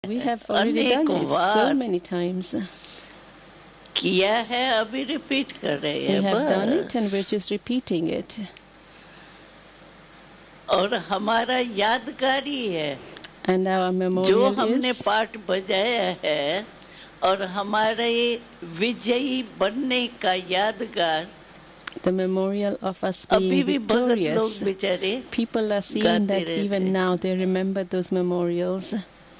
We have already done it so many times. किया है, अभी रिपीट कर रहे हैं. We have done it and we're just repeating it. और हमारा यादगारी है. And our memorial जो हमने is पाठ बजाया है और हमारे विजयी बनने का यादगार. the memorial of us अभी being भी भगत लोग victorious. बेचारे People are seeing गाते that रहते. even now they remember those memorials.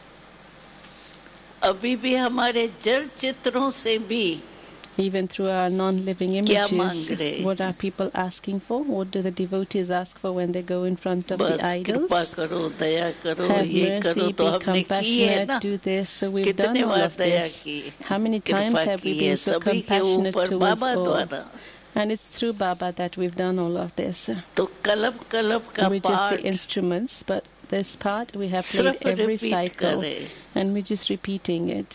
अभी भी हमारे जड़ चित्रों से भी Even through our non-living क्या images, मांग रहे? what are people asking for? What do the devotees ask for when they go in front of बस the idols? कृपा करो, दया करो, Have ये करो. mercy, तो be हमने की है ना. compassionate, do this. So we've done कितने all bar of Daya this. की, How many times कृपा have we की been है so सभी के compassionate ऊपर towards बाबा all? द्वारा. And it's through Baba that we've done all of this. तो कलब कलब का We're just the पाठ instruments, but this part we have सिर्फ played every repeat cycle, करे and we're just repeating it.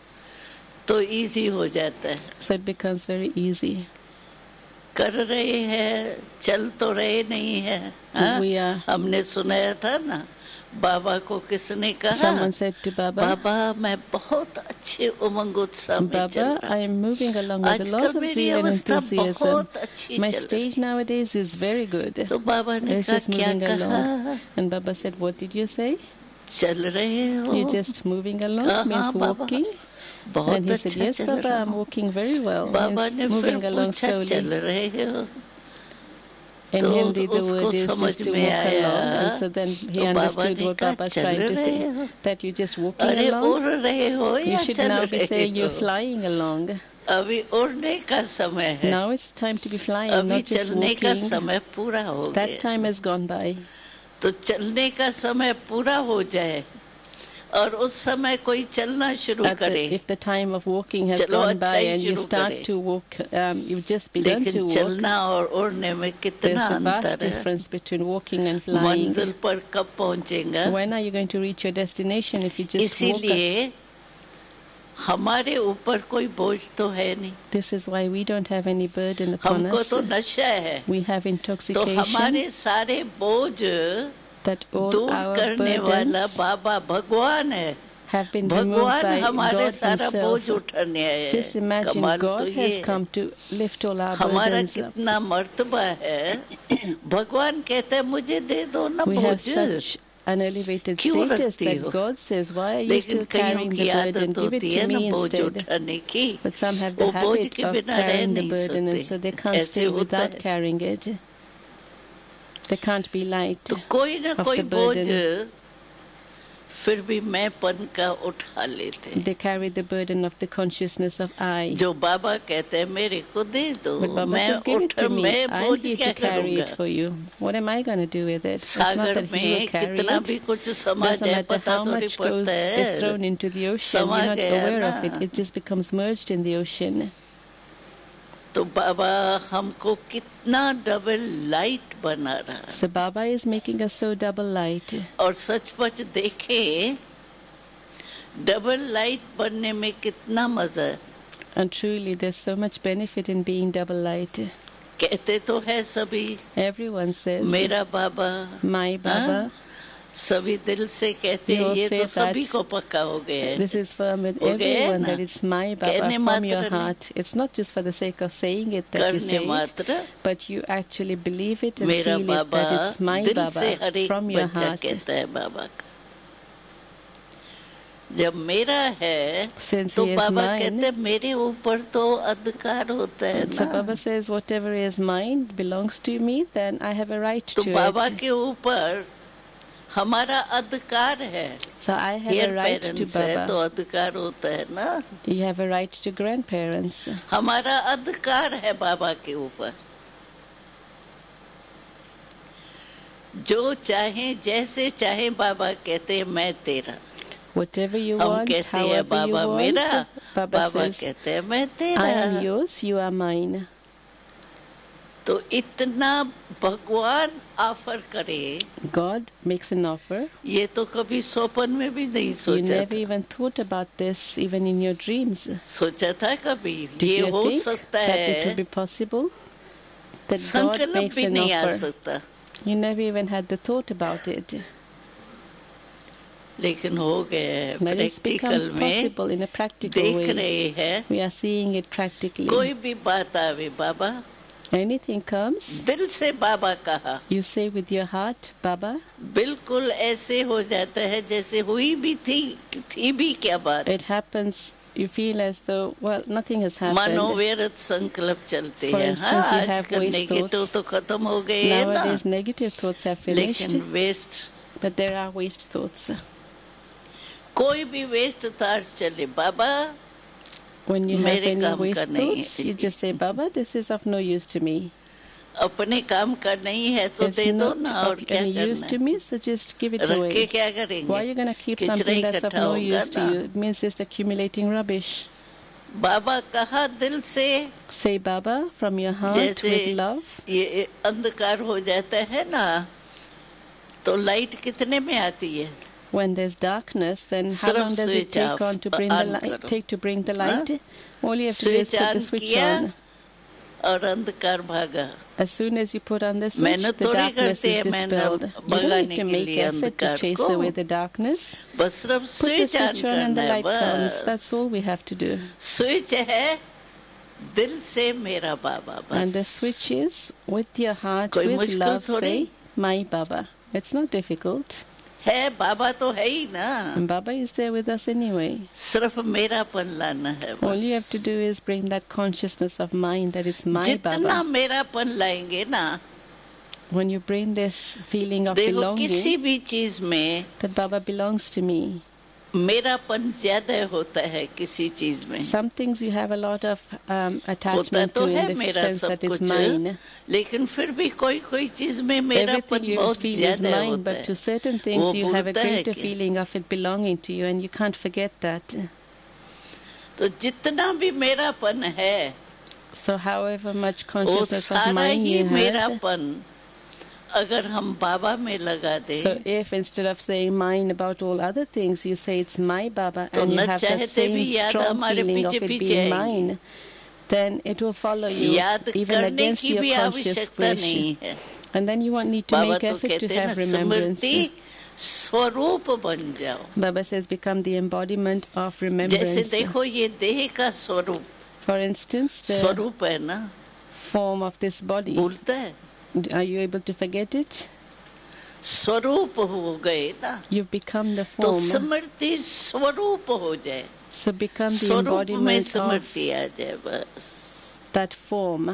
तो इजी हो जाता है. So it becomes very easy. कर रहे हैं, चल तो रहे नहीं है. हाँ? We are. हमने सुनाया था ना, बाबा को किसने कहा, Someone said to Baba, बाबा मैं बहुत अच्छे उमंग उत्साह में चल Baba, रहा I am moving along with a आजकल lot of मेरी zeal and अवस्था enthusiasm. बहुत अच्छी My चल stage nowadays is very good. तो बाबा ने It's कहा just क्या moving along. कहा, And Baba said, what did you say? चल रहे हो. You're just moving along, कहा, means हाँ बाबा, walking. बहुत And he said, अच्छा yes, चल Baba, रहा I'm हूँ. walking very well. बाबा Means ने फिर moving along पूछा चल slowly. रहे हो. In तो Hindi, the उसको word is समझ just to में walk आया. along. And so then he तो बाबा understood ने what कहा Baba's चल trying to रहे say. हो. That you're just walking अरे along. उड़ रहे हो You या should चल now be रहे saying you're हो. flying along. अभी उड़ने का समय है. Now it's time to be flying, अभी not just चलने का walking. समय पूरा हो That गया. time has gone by. तो चलने का समय पूरा हो जाए और उस समय कोई चलना शुरू करे. If the time of walking has चलो gone अच्छा by ही and you शुरू start करें. to walk, you've just begun to लेकिन walk. चलना और उड़ने में There's कितना a vast अंतर है. difference between walking and flying. मंजिल पर कब पहुंचेगा. When are you going to reach your destination if you just walk? इसीलिए हमारे ऊपर कोई बोझ तो है नहीं. This is why we don't have any burden upon हमको us. तो नशा है. We have तो intoxication. हमारे सारे बोझ That all दूर our करने वाला burdens बाबा भगवान है. have been removed भगवान by हमारे God सारा बोझ Himself. उठाने आए हैं. Just imagine कमाल तो God ये has है. come to lift all our हमारा burdens up. कितना मर्तबा है. भगवान कहते हैं मुझे दे दो ना We have बोझ. such an elevated क्यों status रखती that हो? God says, why are you लेकिन still कईयों carrying की the burden? आदत Give it होती है to ना me बोझ instead. उठाने की. But some have the वो बोझ habit के of बिना रह carrying the नहीं burden, and सकते. so they can't ऐसे stay होता without है. carrying it. They can't be light तो कोई ना of कोई the बोझ burden. फिर भी मैंपन का उठा लेते हैं. They carry the burden of the consciousness of I. जो बाबा कहते हैं मेरे को दे दो. But Baba मैं says, give it उठ to me. मैं I'm बोझ here क्या to carry करूँगा. it for you. What am I going to do with it? It's not Sagar that He will में carry कितना it. भी कुछ समा Doesn't जाए matter पता how थोड़ी much goes पड़ता is है. thrown into the ocean. समा You're not गया aware ना. of it. It just becomes merged in the ocean. तो बाबा हमको कितना डबल लाइट बना रहा है. So Baba is making us so double light. और सचमुच देखें डबल लाइट बनने में कितना मजा है. And truly, there's so much benefit in being double light. कहते तो है सभी Everyone says, मेरा बाबा. my Baba. हाँ? सभी दिल से कहते You हैं. all ये say तो सभी that को पक्का हो गया है. This is firm with हो गया है everyone ना. that it's my Baba कहने from your मात्र नहीं. heart. It's not just for the sake of saying it that you करने say it, मात्र. but you actually believe it and मेरा feel it Baba that it's my दिल से Baba हर एक from your बच्चा heart. कहता है बाबा का. जब मेरा है Since तो he is बाबा mine, कहते हैं मेरे ऊपर तो अधिकार होता है so ना. Baba says, whatever is mine belongs to me, then I have a right तो to बाबा it. के ऊपर हमारा अधिकार है. So I have heir a right to parents है तो Baba. अधिकार होता है ना. You have a right to grandparents. हमारा अधिकार है बाबा के ऊपर. जो चाहे जैसे चाहे बाबा कहते हैं मैं तेरा. Whatever you हम want, कहते हैं however you बाबा मेरा. want, Baba बाबा says, कहते हैं मैं I am तेरा. yours, you are mine. तो इतना भगवान ऑफर करे God makes an offer. ये तो कभी स्वप्न में भी नहीं You सोचा never था. even thought about this, even in your dreams. सोचा था कभी Did ये you हो think सकता that it would है. be possible? That God संकल्प makes भी an नहीं आ offer. सकता. You never even had the thought about it. लेकिन हो गए But it's प्रैक्टिकल become में possible in a practical देख way. रहे हैं. We are seeing it practically. कोई भी बात आवे बाबा, Anything comes, दिल से बाबा कहा, you say with your heart, Baba. बिल्कुल ऐसे हो जाता है जैसे हुई भी थी भी क्या बात. It happens, you feel as though, well, nothing has happened. मनोव्यर्थ संकल्प चलते For हैं. instance, हाँ, you have आजकल waste नेगेटिव thoughts. तो खत्म हो गए हैं ना, Nowadays, negative thoughts have finished, लेकिन waste, but there are waste thoughts. कोई भी वेस्ट थॉट चले, बाबा When you have मेरे any काम waste का नहीं thoughts, है. you just say, Baba, this is of no use to me. अपने काम का नहीं है तो It's दे दो not ना, और of क्या any use करना to है. me, so just give it रख के away. क्या करेंगे. Why are you going to keep किचरा something that's of इकट्ठा no होगा use to ना. you? It means just accumulating rubbish. बाबा कहा दिल से, Say Baba from your heart जैसे with love. ये अंधकार हो जाता है ना, तो लाइट कितने में आती है. When there's darkness, then how सिर्फ long does it switch take off, on to bring the on light? करो. Take to bring the हाँ? light? All you have to do is switch put the on switch किया on. और अंधकार भागा. As soon as you put on the switch, मेहनत the थोड़ी darkness करते is हैं मैंने dispelled. You don't भगाने need to के make लिए effort to अंधकार chase को. away the darkness. बस सिर्फ Put the switch on switch on and the करना है. light comes. That's बस all we have to do. Switch है दिल से मेरा बाबा. And the बस switch is with your heart, कोई with मुश्किल love, थोड़ी. say, my Baba. It's not difficult. है, बाबा तो है ही ना. And Baba is there with us anyway. सिर्फ मेरापन लाना है बस. All you have to do is bring that consciousness of mind that it's my जितना Baba. मेरापन लाएंगे ना, When you bring this feeling of देखो belonging, किसी भी चीज में that Baba belongs to me. मेरापन ज्यादा होता है किसी चीज में. Some things you have a lot of होता attachment तो to है in the मेरा sense सब that is कुछ, mine. लेकिन फिर भी कोई कोई चीज में Everything मेरापन you बहुत feel is ज्यादा mine, होता but है. to certain things वो you have a भूलता है greater क्या? feeling of it belonging to you, and you can't forget that. तो जितना भी मेरापन है, So however much वो consciousness of सारा mine ही you have, मेरापन अगर हम बाबा में लगा दे, so if instead of saying mine about all other things, you say it's my Baba, तो and you न have that चाहते भी same याद strong हमारे feeling of पीछे it पीछे being आएंगी. mine, then it will follow you याद even करने against की your भी conscious आवश्यकता wish. नहीं है. And then you won't need to Baba make तो effort to कहते हैं ना, have remembrance. स्मृति स्वरूप बन जाओ. Baba says become the embodiment of जैसे remembrance. देखो ये देह का स्वरूप, For instance, the स्वरूप है ना, form of this body. भूलता है. Are you able to forget it? स्वरूप हो गए ना, You've become the तो form. स्मृति स्वरूप हो जाए. So become the स्वरूप में embodiment of स्मृति आ जाए बस. that form.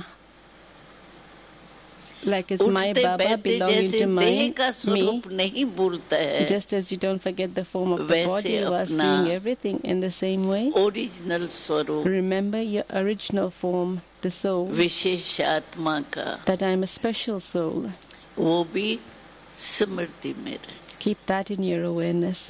Like it's my उठते Baba बैठते belonging जैसे to देह me, का स्वरूप नहीं भूलता है, just as you don't forget the form of the वैसे body, you are अपना doing everything in the same way. Original स्वरूप, Remember your original form, the soul, विशेष आत्मा का, that I'm a special soul. वो भी स्मृति में रहे. Keep that in your awareness.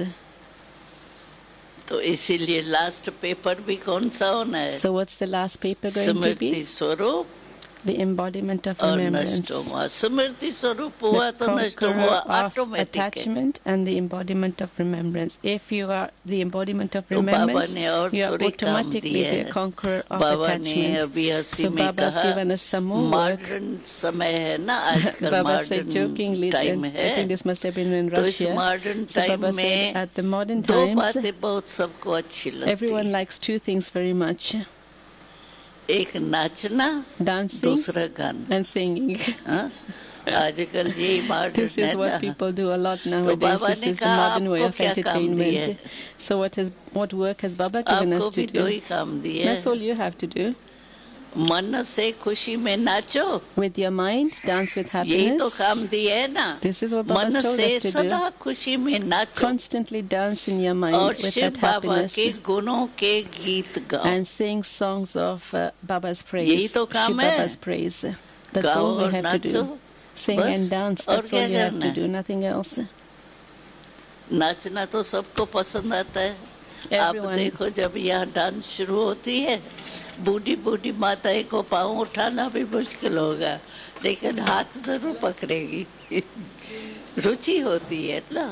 तो इसीलिए लास्ट पेपर भी कौन सा होना है? So what's the last paper going to Smriti be? स्वरूप The embodiment of और remembrance. नष्ट हुआ. स्मृति स्वरूप हुआ The तो नष्ट conqueror हुआ of ऑटोमेटिक है. attachment and the embodiment of remembrance. If you are the embodiment of तो बाबा remembrance, ने और you are थोड़ी काम automatically दिया the है. conqueror of बाबा ने attachment. अभी 80 So में Baba's कहा, given us some more work. Modern समय है ना आजकल, Baba said modern jokingly, time and I है, think this must have been in तो इस Russia. Modern So Baba time said में at the modern दो times, बातें बहुत सबको अच्छी लगती everyone है. likes two things very much. एक नाचना, Dancing दूसरा गाना. and singing. हाँ? आजकल यही मॉडर्न This है is what ना. people do a lot तो nowadays. बाबा This ने is the कहा modern way आपको of क्या काम दिया है? entertainment. So what work has Baba given आपको us to भी दो do? ही काम दिया That's है. all you have to do. मन से खुशी में नाचो, With your mind, dance with यही तो happiness. काम दिया है ना. This is what Baba मन told से us to सदा do. खुशी में नाचो Constantly dance in your mind और with Shiv that Baba happiness के गुणों के गीत गाओ. and sing songs of Baba's praise. यही तो काम Shiv है. Baba's praise. That's गाओ all we और have to nacho, do. Sing बस. and dance. और That's all क्या you have करना to है? do. Nothing else. नाचना तो सबको पसंद आता है. आप Everyone. देखो जब यहाँ डांस शुरू होती है, बूढ़ी बूढ़ी माताएं को पाँव उठाना भी मुश्किल होगा, लेकिन हाथ जरूर पकड़ेगी. रुचि होती है ना.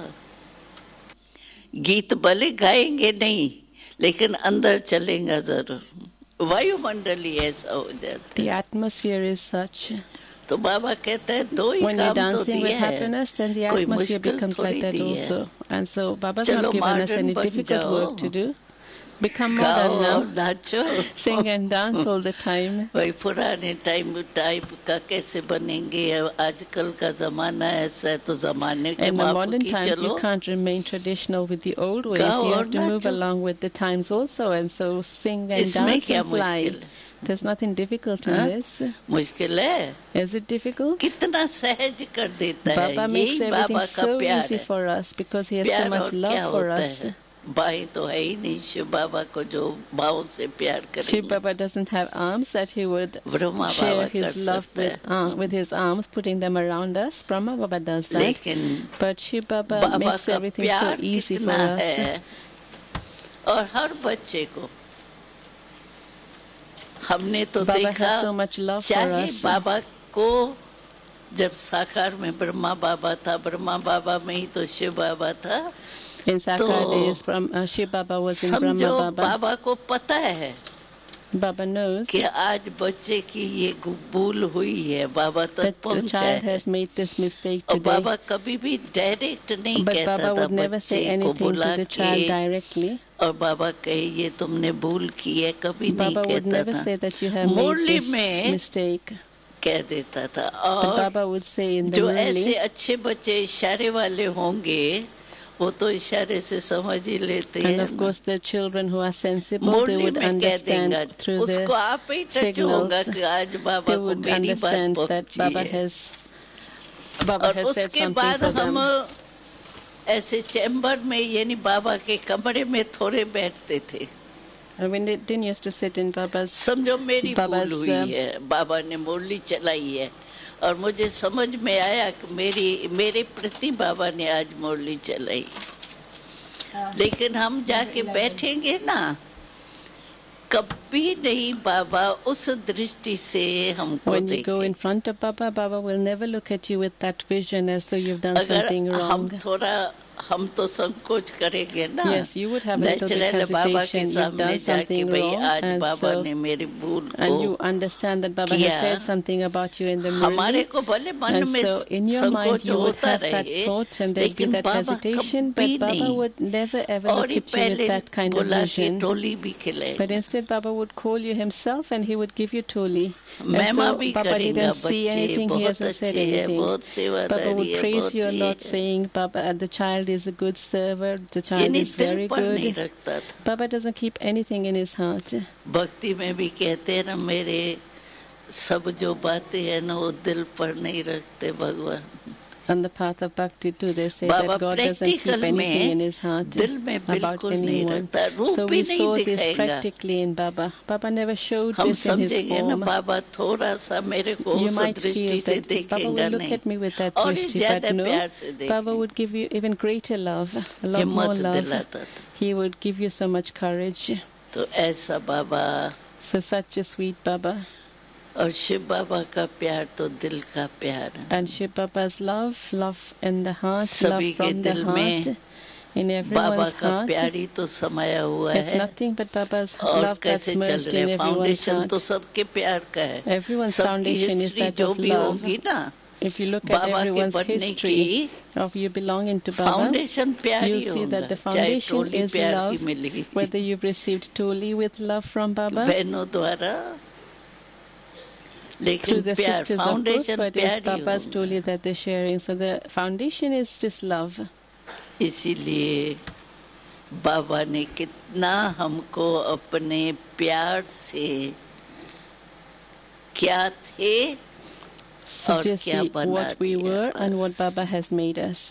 गीत भले गाएंगे नहीं, लेकिन अंदर चलेगा जरूर. वायुमंडल ही ऐसा हो जाता The atmosphere is such. है. तो बाबा कहते हैं दो ही When you're काम तो dancing with दिए हैं, happiness, then the कोई atmosphere मुश्किल becomes like थोड़ी that दी है। also. And so Baba's चलो not given us modern any बन difficult work to जाओ, do. Become गाओ modern और now. नाचो। Sing and dance all the time. वही पुराने टाइप का कैसे बनेंगे, आजकल का जमाना ऐसा है तो जमाने के In the माफ modern की times, you चलो, can't remain traditional with the old ways. गाओ You और have to move nacho. along with the times also. And so sing and इसमें dance क्या and fly. मुश्किल है? There's nothing difficult in हाँ? this. मुश्किल है? Is it difficult? कितना सहज कर देता है, Baba makes यही everything बाबा का so प्यार easy है। for us because he has so प्यार much और love क्या for होता us. है? बाई तो है ही नहीं शिव बाबा को जो भाव से प्यार Shiv करेंगे। Baba doesn't have arms that he would Brahma Baba share कर his love सकता है, with his arms, putting them around us. Brahma Baba does that. लेकिन But Shiv Baba Baba makes का everything so प्यार easy for कितना us. है, और हर बच्चे को हमने तो Baba देखा, has so much love for चाहे us. बाबा को जब साकार में ब्रह्मा बाबा था, ब्रह्मा बाबा में ही तो शिव बाबा था, In Sakar days, Shiv Baba was in Brahma समझो Baba. बाबा को पता है Baba knows कि आज बच्चे की ये भूल हुई है, बाबा तक that the पहुंचा child है, has made this mistake और today. बाबा कभी भी डायरेक्ट नहीं But कहता Baba था would never say बच्चे को anything to बुला the child के, directly. और बाबा कहे ये तुमने भूल की है, कभी नहीं Baba would कहता never था, say that you have made Murali this में mistake. कह देता था। But और Baba would say in the जो ऐसे Murli, अच्छे बच्चे इशारे वाले होंगे वो तो इशारे से समझ ही लेते and हैं of ना। course the children who are sensible, they Murali would में कह देंगे, understand through उसको the आप ही टच होगा signals. कि आज बाबा They को would मेरी बात understand that पहुंची Baba है। has और said उसके something बाद for हम them. ऐसे चैम्बर में यानी बाबा के कमरे में थोड़े बैठते थे, And when they didn't used to sit in Baba's, समझो मेरी भूल Baba's हुई है, बाबा ने मुरली चलाई है और मुझे समझ में आया कि मेरे प्रति बाबा ने आज मुरली चलाई, लेकिन हम जाके बैठेंगे ना, कभी नहीं बाबा उस दृष्टि से हमको when you go in देखे। front of Baba, Baba will never look at you with that vision as though you've done अगर something हम wrong. थोड़ा हम तो संकोच करेंगे ना, Yes, you would have a little bit natural Baba के hesitation. You've सामने done जाके something भाई wrong, आज and बाबा so ने मेरी भूल and you को understand that Baba किया, has said something about you in the हमारे Murli. को भले मन And में so in your mind संकोच you would होता have that रहे, thoughts and there'd be लेकिन that बाबा hesitation, कभी but Baba नहीं, would never ever और look he at you with पहले that kind of बुला के vision. टोली भी खिलाएंगे। But instead Baba would call you himself and he would give you toli. And महिमा so भी Baba करेंगे, didn't see बच्चे anything, he बहुत hasn't said अच्छे हैं, anything. बहुत Baba सेवादारी would है, praise बहुत you a ये lot, है, saying, Baba, the child is a good server, the child यानी is दिल very पर नहीं good. रखता था। Baba doesn't keep anything in his heart. भक्ति में भी कहते हैं ना, मेरे सब जो बातें हैं ना वो दिल पर नहीं रखते भगवान। On the path of bhakti too, they say Baba that God doesn't keep practical anything in में his heart दिल में about बिल्कुल नहीं anyone. रखता, रूप So भी we नहीं saw this दिखाएगा। practically in Baba. Baba never showed हम this in his समझेंगे ना form. बाबा थोड़ा सा मेरे को You उस might दृष्टि feel से that Baba देखेगा will look नहीं, at me with that और ही drishti, ज्यादा but no, प्यार से Baba देखेगा, would give you even greater love, a lot हिम्मत more love. दिलाता था। He would give you so much courage. तो ऐसा बाबा So such a sweet Baba. और शिव बाबा का प्यार तो दिल का प्यार है। And Shiv Baba's love in the heart, love सभी के from the दिल heart, में in बाबा everyone's का heart. प्यार ही तो समाया हुआ It's है, nothing but Baba's और love that's कैसे चल merged रहे in हैं, everyone's फाउंडेशन तो heart. सबके प्यार का है, Everyone's सबकी foundation is हिस्ट्री that जो of भी love. होगी ना, If you look at बाबा के everyone's बनने history की of you belonging to Baba, foundation प्यार ही you'll see that होगा, the चाहे foundation टोली is प्यार की love, milli whether you've received toli with love from Baba, बहनों द्वारा, through लेकिन the प्यार sisters of course, foundation but it's प्यार ही Baba's होगा। toli that they're sharing. So the foundation is just love. इसीलिए बाबा ने कितना हमको अपने प्यार से क्या थे So और just क्या see बना what we दिया were and what बस। Baba has made us.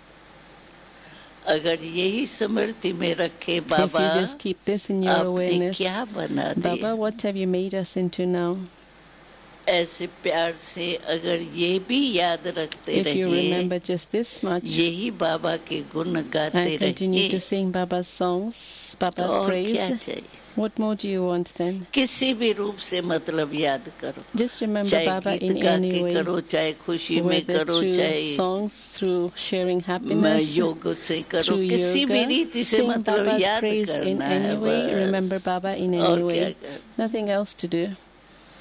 अगर यही स्मृति में रखे If Baba, you just keep this in your आपने awareness, क्या बना Baba, दिया, what have you made us into now? ऐसे प्यार से अगर ये भी याद रखते If you रहे, remember just this much यही बाबा के गुण गाते and continue to रहे, sing Baba's songs, तो Baba's और praise, क्या चाहिए। what more do you want then? किसी भी रूप से मतलब याद करो, Just remember चाहे Baba गीत in गा any के way, करो, चाहे खुशी में whether करो, through चाहे songs, through sharing happiness, योग से करो, through किसी भी yoga, रीति से sing मतलब Baba's याद praise in करना है any way, remember बस, Baba in और any क्या way. कर। Nothing else to do.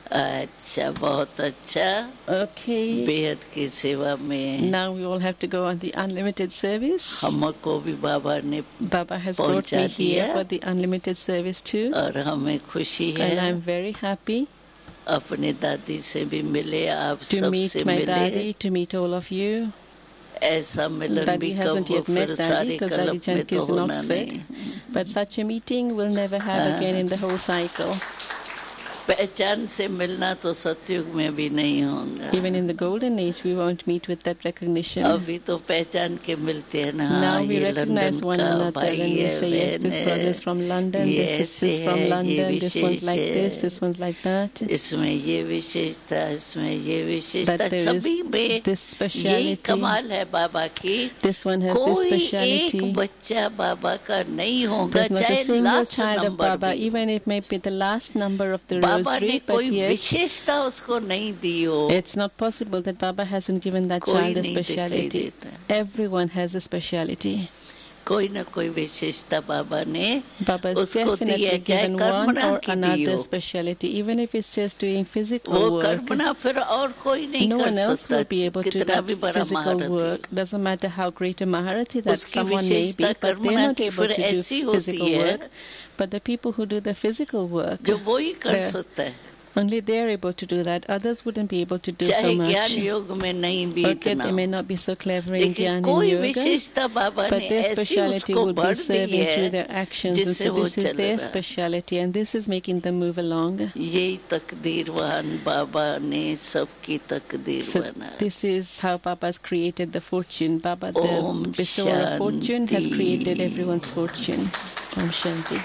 अच्छा, बहुत अच्छा। Okay. बेहद की सेवा में Now we all have to go on the unlimited service. हमको भी बाबा ने Baba has brought पहुंचा me here दिया for the unlimited service too, और हमें खुशी and I'm है very happy अपने दादी से भी मिले, आप to सब meet से my मिले। daddy, to meet all of you. ऐसा मिलन Daddy भी hasn't कब हो, yet met फिर Daddy सारी because Daddy कल्प में Janki तो is in होना Oxford. नहीं। But such a meeting we'll never have again in the whole cycle. पहचान से मिलना तो सतयुग में भी नहीं होगा। Even in the golden age, we won't meet with that recognition. अभी तो पहचान के मिलते हैं ना, Now we ये recognize लंदन one का another भाई and we है, say, yes, this बहन brother is है, from London, ये this ऐसे is from है, ये London, this one's wishes like this, है, this one's like that. इसमें ये विशेषता, इसमें ये विशेषता, That there is सभी में this यही speciality. कमाल है बाबा की। This one has this कोई speciality. एक बच्चा बाबा का नहीं होगा, There's not a चाहे single last child of number Baba, भी। even it may be the last number of the Baba ने rosary, but कोई yet विशेषता उसको नहीं दी हो। it's not possible that Baba hasn't given that कोई child a नहीं दिखाई speciality. देता। Everyone has a speciality. कोई ना कोई विशेषता बाबा ने Baba has उसको दी definitely है, चाहे given one कर्मणा or की दी another हो। speciality, even if it's just doing वो physical work. कर्मणा फिर और कोई नहीं No कर one else सकता, will be able to do कितना that भी बड़ा physical महारथी। work. Doesn't matter how great a Maharathi that उसकी someone may be, विशेषता but they're कर्मणा not की able फिर to do ऐसी होती physical है work. But the people who do the physical work, जो वो ही कर they're- सकता है, only they're able to do that. Others wouldn't be able to do so चाहे much. ज्ञान योग में नहीं भी Okay, इतना they may हो। not be so clever in लेकिन Gyan कोई and Yoga, विशेषता बाबा but ने their ऐसी speciality उसको would be भर दी serving through है their actions. And जिससे so वो this is चल their रहा है। speciality, and this is making them move along. यही तकदीरवान बाबा ने सबकी तकदीर So बनाया। this is how Baba's created the fortune. Baba, the Om bestower of fortune, has Shanti. created everyone's fortune. Om Shanti.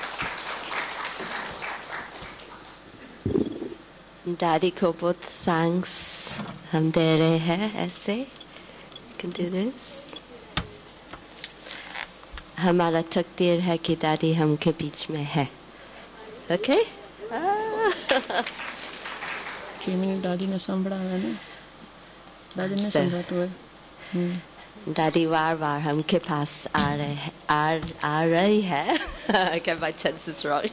Daddy को बहुत thanks हम दे रहे हैं ऐसे. You can do this. हमारा तकदीर है कि दादी हम के बीच में है. Okay? Kimi Daddy ne संभळाला ना. Daddy ने So- संभळा तो है. दादी बार हम के पास आ रही है. I get my tenses wrong.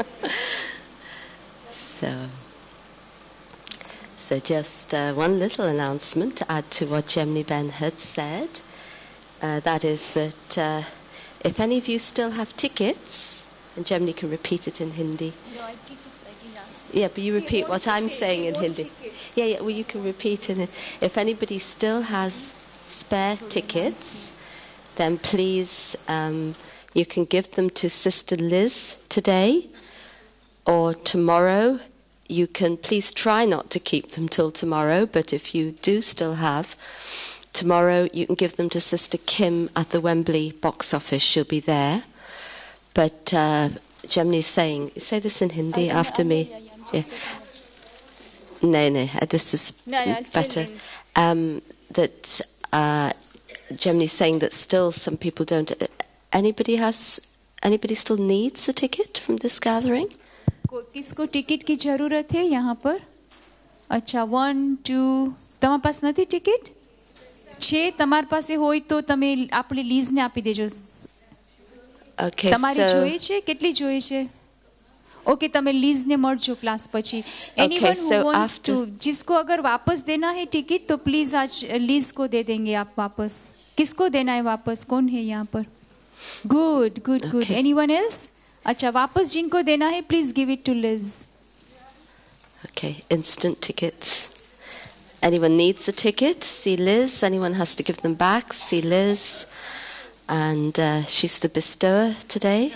So just one little announcement to add to what Gemini Ben had said. That is that if any of you still have tickets, and Gemini can repeat it in Hindi. No, I didn't ask. Yeah, but you repeat what I'm saying in Hindi. Yeah, well, you can repeat it. If anybody still has spare tickets, then please, you can give them to Sister Liz today or tomorrow. You can please try not to keep them till tomorrow, but if you do still have, tomorrow you can give them to Sister Kim at the Wembley box office. She'll be there. But Gemini's saying, say this in Hindi after me. Yeah. No, this is better. That Gemini's saying that still some people don't. Anybody still needs a ticket from this gathering? किसको ticket की जरूरत है यहाँ पर? अच्छा 1 2 તમારા પાસે નથી ટિકિટ? 6 તમારા પાસે હોય તો તમે આપણે લીઝને આપી દેજો. Okay, તમારે so જોઈએ છે? કેટલી જોઈએ છે? ओके તમે લીઝને મળજો ક્લાસ પછી. Anyone so who wants after- to, जिसको अगर वापस देना है टिकट तो प्लीज आज लीज को दे देंगे आप वापस. किसको देना है वापस? कौन है यहाँ पर? Good good good. Okay. Anyone else? अच्छा वापस जिनको देना है please give it to Liz. Okay, instant tickets. Anyone needs a ticket, see Liz. Anyone has to give them back, see Liz. And she's the bestower today.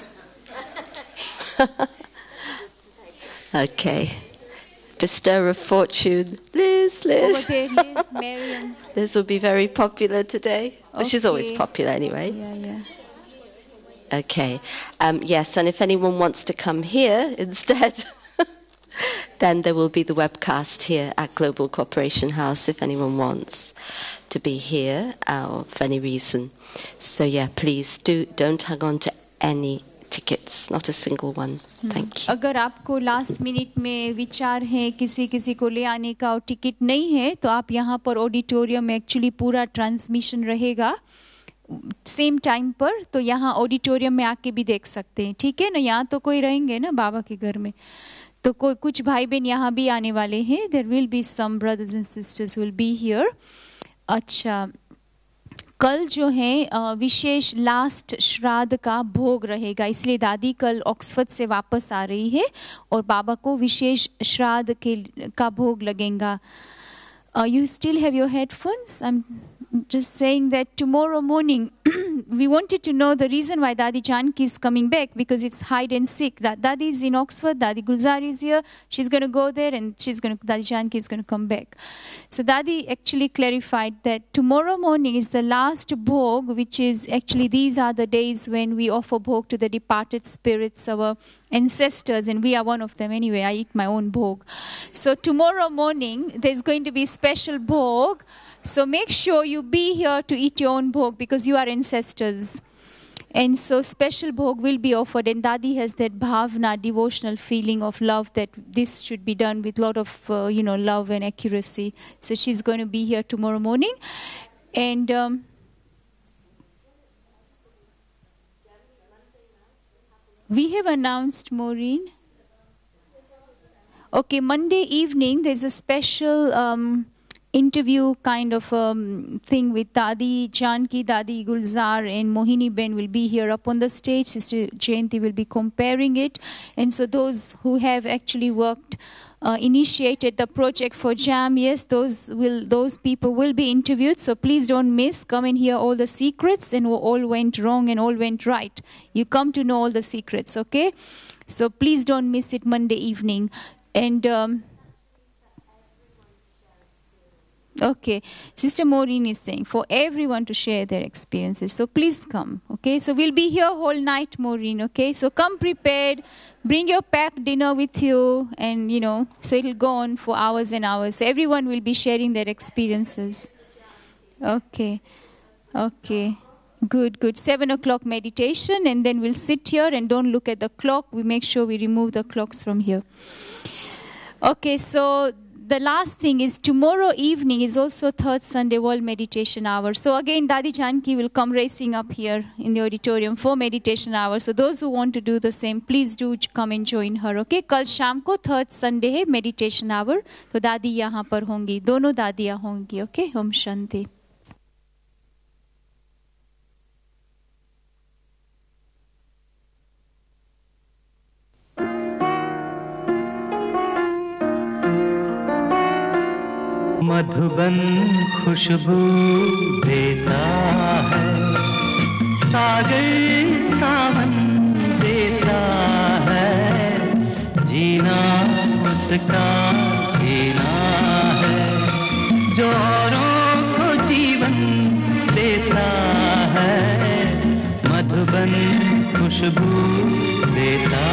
Okay. Bestower of fortune. Liz. Over there, Liz, Mariam. Liz will be very popular today. Well, she's always Okay. popular anyway. Yeah. Okay. Yes, and if anyone wants to come here instead, then there will be the webcast here at Global Cooperation House if anyone wants to be here for any reason. So yeah, please don't hang on to any tickets, not a single one. Thank you. अगर आपको last minute में विचार है किसी को ले आने का और टिकट नहीं है तो आप यहाँ पर ऑडिटोरियम में एक्चुअली पूरा ट्रांसमिशन रहेगा सेम टाइम पर, तो यहाँ ऑडिटोरियम में आके भी देख सकते हैं. ठीक है ना? यहाँ तो कोई रहेंगे ना बाबा के घर में, तो कोई कुछ भाई बहन यहाँ भी आने वाले हैं. There will be some brothers and sisters will be here. अच्छा, कल जो है विशेष लास्ट श्राद्ध का भोग रहेगा, इसलिए दादी कल ऑक्सफोर्ड से वापस आ रही है और बाबा को विशेष श्राद्ध का भोग लगेगा. You still have your headphones? I'm just saying that tomorrow morning we wanted to know the reason why Dadi Janki is coming back, because it's hide and seek. Dadi is in Oxford, Dadi Gulzar is here, she's going to go there and Dadi Janki is going to come back. So Dadi actually clarified that tomorrow morning is the last bhog, which is actually these are the days when we offer bhog to the departed spirits, our ancestors, and we are one of them anyway. I eat my own bhog. So tomorrow morning there's going to be special bhog. So make sure you be here to eat your own bhog because you are ancestors. And so special bhog will be offered, and Dadi has that bhavna, devotional feeling of love that this should be done with a lot of love and accuracy. So she's going to be here tomorrow morning. And we have announced, Maureen. Okay, Monday evening there's a special interview kind of thing with Dadi Janki, Dadi Gulzar and Mohini Ben will be here up on the stage. Sister Jayanti will be comparing it. And so those who have actually worked, initiated the project for JAM, yes, those people will be interviewed. So please don't miss. Come and hear all the secrets and what all went wrong and all went right. You come to know all the secrets, okay? So please don't miss it Monday evening. And okay, Sister Maureen is saying for everyone to share their experiences. So please come, okay? So we'll be here whole night, Maureen, okay? So come prepared, bring your packed dinner with you, and so it'll go on for hours and hours. So everyone will be sharing their experiences. Okay, good. 7 o'clock meditation, and then we'll sit here and don't look at the clock. We make sure we remove the clocks from here. Okay, so the last thing is tomorrow evening is also third Sunday World Meditation Hour. So again, Dadi Janki will come racing up here in the auditorium for meditation hour. So those who want to do the same, please do come and join her. Okay, कल शाम को third Sunday है meditation hour. तो दादी यहाँ पर होंगी, दोनों दादियाँ होंगी. Okay, Om Shanti. मधुबन खुशबू देता है, सागर सावन देता है, जीना उसका जीना है, जो औरों को जीवन देता है, मधुबन खुशबू देता